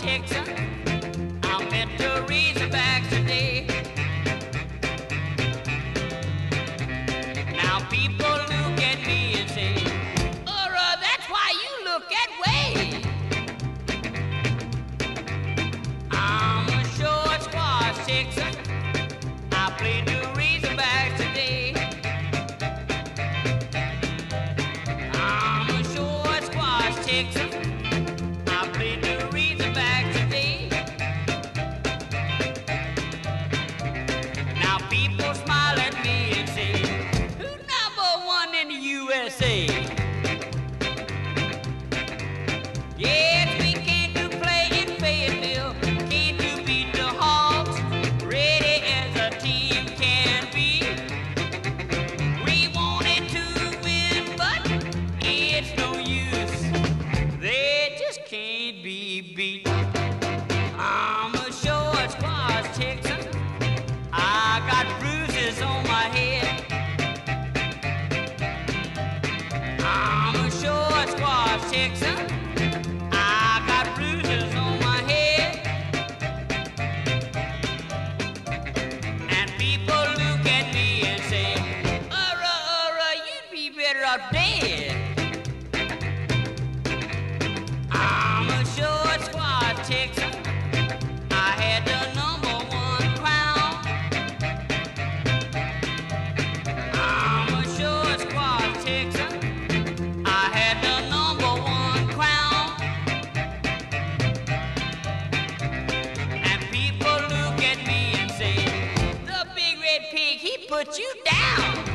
Texas. I met the Razorbacks today. Now people look at me and say, that's why you look that way. I'm a short squash Texan. I played the Razorbacks today. I'm a short squash Texan. I played the Razorbacks today. Now people smile at me and say, who's number one in the USA? Yes, we came to play in Fayetteville, came to beat the Hawks, ready as a team can be. We wanted to win, but it's no use. They just can't be beat. I'm a short squash Texan. I got bruises on my head. I'm a short squash Texan. I got bruises on my head. And people look at me and say, you'd be better off dead. I'm a short squash Texan. I had the number one crown. I'm a short squash Texan. I had the number one crown. And people look at me and say, the big red pig, he put you down.